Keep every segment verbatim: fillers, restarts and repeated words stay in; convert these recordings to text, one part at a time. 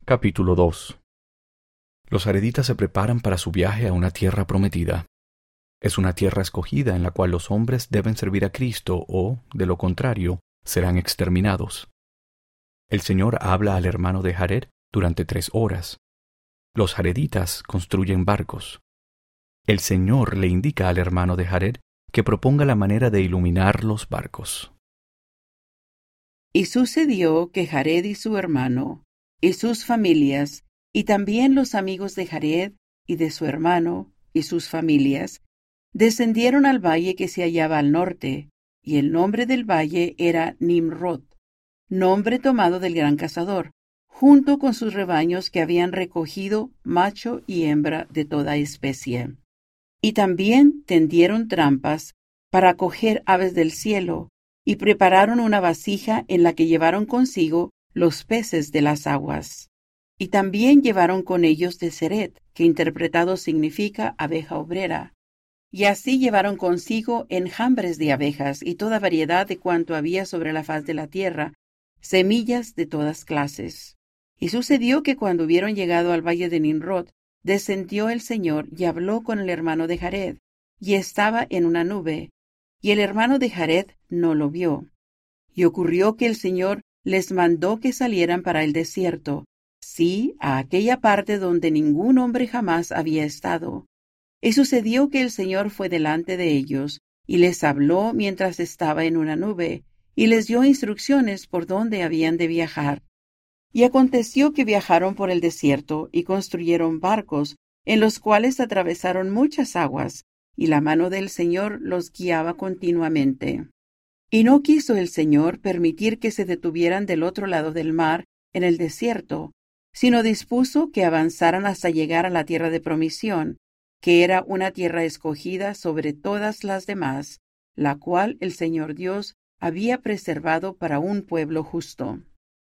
Capítulo dos. Los jareditas se preparan para su viaje a una tierra prometida. Es una tierra escogida en la cual los hombres deben servir a Cristo o, de lo contrario, serán exterminados. El Señor habla al hermano de Jared durante tres horas. Los jareditas construyen barcos. El Señor le indica al hermano de Jared que proponga la manera de iluminar los barcos. Y sucedió que Jared y su hermano, y sus familias, y también los amigos de Jared y de su hermano, y sus familias, descendieron al valle que se hallaba al norte, y el nombre del valle era Nimrod, nombre tomado del gran cazador, junto con sus rebaños que habían recogido macho y hembra de toda especie. Y también tendieron trampas para coger aves del cielo, y prepararon una vasija en la que llevaron consigo los peces de las aguas. Y también llevaron con ellos de Seret, que interpretado significa abeja obrera. Y así llevaron consigo enjambres de abejas y toda variedad de cuanto había sobre la faz de la tierra, semillas de todas clases. Y sucedió que cuando hubieron llegado al valle de Nimrod, descendió el Señor y habló con el hermano de Jared, y estaba en una nube, y el hermano de Jared no lo vio. Y ocurrió que el Señor les mandó que salieran para el desierto, sí, a aquella parte donde ningún hombre jamás había estado. Y sucedió que el Señor fue delante de ellos, y les habló mientras estaba en una nube, y les dio instrucciones por dónde habían de viajar. Y aconteció que viajaron por el desierto, y construyeron barcos, en los cuales atravesaron muchas aguas, y la mano del Señor los guiaba continuamente. Y no quiso el Señor permitir que se detuvieran del otro lado del mar, en el desierto, sino dispuso que avanzaran hasta llegar a la tierra de promisión, que era una tierra escogida sobre todas las demás, la cual el Señor Dios había preservado para un pueblo justo.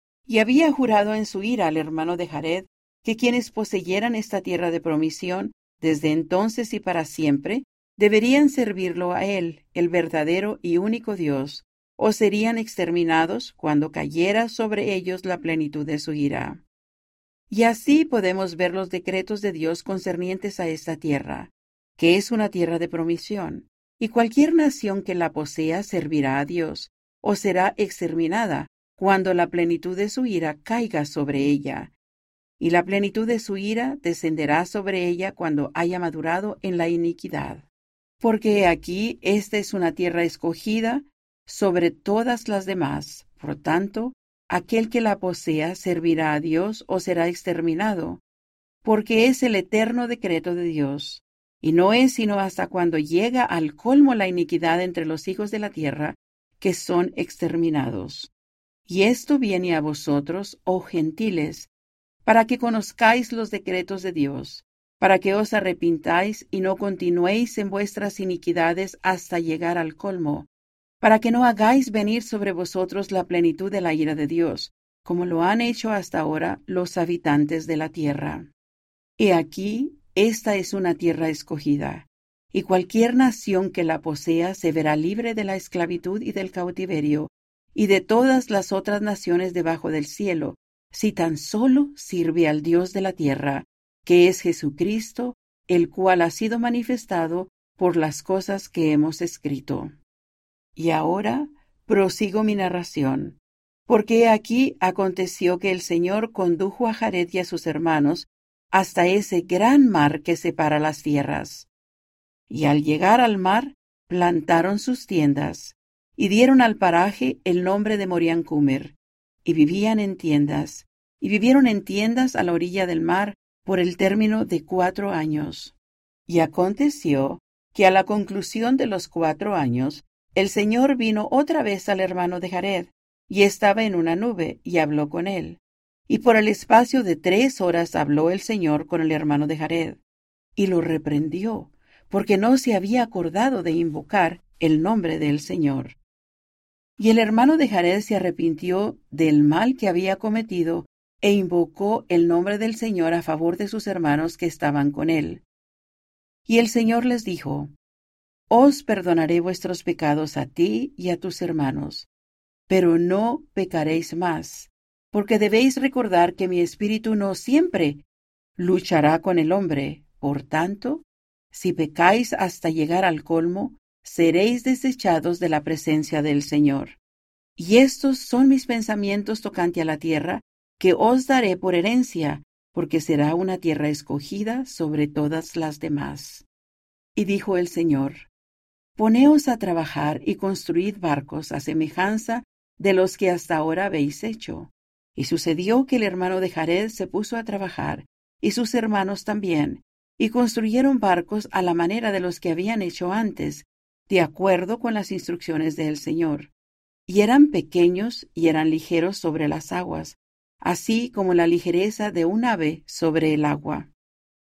Y había jurado en su ira al hermano de Jared que quienes poseyeran esta tierra de promisión, desde entonces y para siempre, deberían servirlo a él, el verdadero y único Dios, o serían exterminados cuando cayera sobre ellos la plenitud de su ira. Y así podemos ver los decretos de Dios concernientes a esta tierra, que es una tierra de promisión, y cualquier nación que la posea servirá a Dios, o será exterminada cuando la plenitud de su ira caiga sobre ella. Y la plenitud de su ira descenderá sobre ella cuando haya madurado en la iniquidad. Porque aquí esta es una tierra escogida sobre todas las demás. Por tanto, aquel que la posea servirá a Dios o será exterminado, porque es el eterno decreto de Dios. Y no es sino hasta cuando llega al colmo la iniquidad entre los hijos de la tierra, que son exterminados. Y esto viene a vosotros, oh gentiles, para que conozcáis los decretos de Dios, para que os arrepintáis y no continuéis en vuestras iniquidades hasta llegar al colmo, para que no hagáis venir sobre vosotros la plenitud de la ira de Dios, como lo han hecho hasta ahora los habitantes de la tierra. He aquí, esta es una tierra escogida, y cualquier nación que la posea se verá libre de la esclavitud y del cautiverio, y de todas las otras naciones debajo del cielo, si tan solo sirve al Dios de la tierra, que es Jesucristo, el cual ha sido manifestado por las cosas que hemos escrito. Y ahora prosigo mi narración, porque aquí aconteció que el Señor condujo a Jared y a sus hermanos hasta ese gran mar que separa las tierras. Y al llegar al mar, plantaron sus tiendas, y dieron al paraje el nombre de Morián Cumer, y vivían en tiendas, y vivieron en tiendas a la orilla del mar por el término de cuatro años. Y aconteció que a la conclusión de los cuatro años, el Señor vino otra vez al hermano de Jared, y estaba en una nube, y habló con él. Y por el espacio de tres horas habló el Señor con el hermano de Jared, y lo reprendió, porque no se había acordado de invocar el nombre del Señor. Y el hermano de Jared se arrepintió del mal que había cometido, e invocó el nombre del Señor a favor de sus hermanos que estaban con él. Y el Señor les dijo: Os perdonaré vuestros pecados a ti y a tus hermanos, pero no pecaréis más, porque debéis recordar que mi espíritu no siempre luchará con el hombre. Por tanto, si pecáis hasta llegar al colmo, seréis desechados de la presencia del Señor. Y estos son mis pensamientos tocante a la tierra, que os daré por herencia, porque será una tierra escogida sobre todas las demás. Y dijo el Señor: Poneos a trabajar y construid barcos a semejanza de los que hasta ahora habéis hecho. Y sucedió que el hermano de Jared se puso a trabajar, y sus hermanos también, y construyeron barcos a la manera de los que habían hecho antes, de acuerdo con las instrucciones del Señor. Y eran pequeños y eran ligeros sobre las aguas, así como la ligereza de un ave sobre el agua.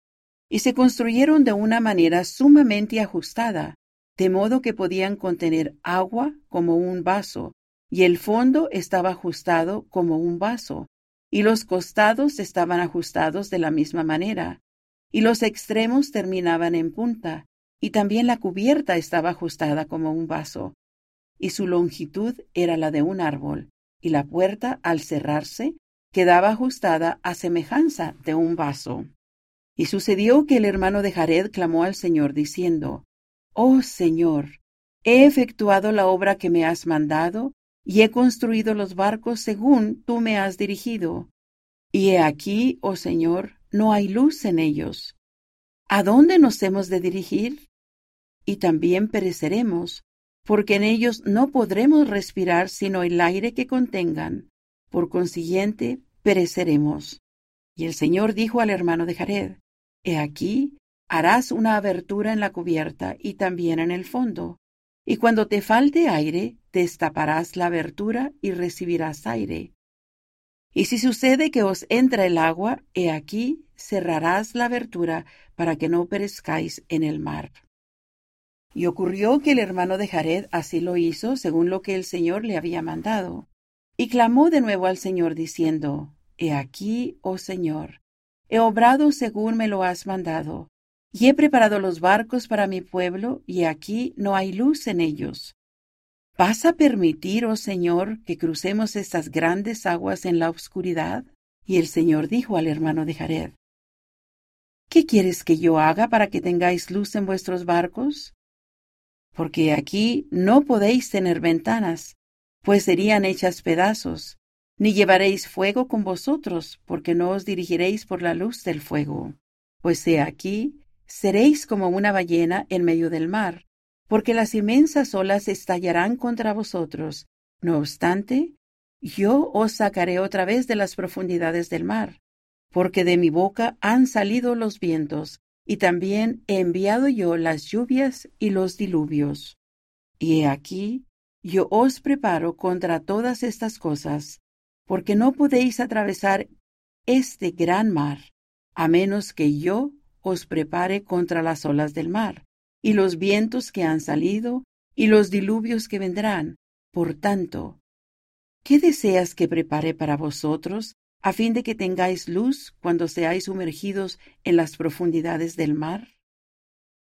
Y se construyeron de una manera sumamente ajustada, de modo que podían contener agua como un vaso, y el fondo estaba ajustado como un vaso, y los costados estaban ajustados de la misma manera, y los extremos terminaban en punta, y también la cubierta estaba ajustada como un vaso, y su longitud era la de un árbol, y la puerta, al cerrarse, quedaba ajustada a semejanza de un vaso. Y sucedió que el hermano de Jared clamó al Señor diciendo: Oh Señor, he efectuado la obra que me has mandado, y he construido los barcos según tú me has dirigido. Y he aquí, oh Señor, no hay luz en ellos. ¿A dónde nos hemos de dirigir? Y también pereceremos, porque en ellos no podremos respirar sino el aire que contengan. Por consiguiente, pereceremos. Y el Señor dijo al hermano de Jared: He aquí, harás una abertura en la cubierta y también en el fondo, y cuando te falte aire, destaparás la abertura y recibirás aire. Y si sucede que os entra el agua, he aquí, cerrarás la abertura para que no perezcáis en el mar. Y ocurrió que el hermano de Jared así lo hizo según lo que el Señor le había mandado. Y clamó de nuevo al Señor diciendo: He aquí, oh Señor, he obrado según me lo has mandado, y he preparado los barcos para mi pueblo, y aquí no hay luz en ellos. ¿Vas a permitir, oh Señor, que crucemos estas grandes aguas en la oscuridad? Y el Señor dijo al hermano de Jared: ¿Qué quieres que yo haga para que tengáis luz en vuestros barcos? Porque aquí no podéis tener ventanas, pues serían hechas pedazos, ni llevaréis fuego con vosotros, porque no os dirigiréis por la luz del fuego. Pues he aquí, seréis como una ballena en medio del mar, porque las inmensas olas estallarán contra vosotros. No obstante, yo os sacaré otra vez de las profundidades del mar, porque de mi boca han salido los vientos, y también he enviado yo las lluvias y los diluvios. Y he aquí, yo os preparo contra todas estas cosas, porque no podéis atravesar este gran mar, a menos que yo os prepare contra las olas del mar, y los vientos que han salido, y los diluvios que vendrán. Por tanto, ¿qué deseas que prepare para vosotros, a fin de que tengáis luz cuando seáis sumergidos en las profundidades del mar?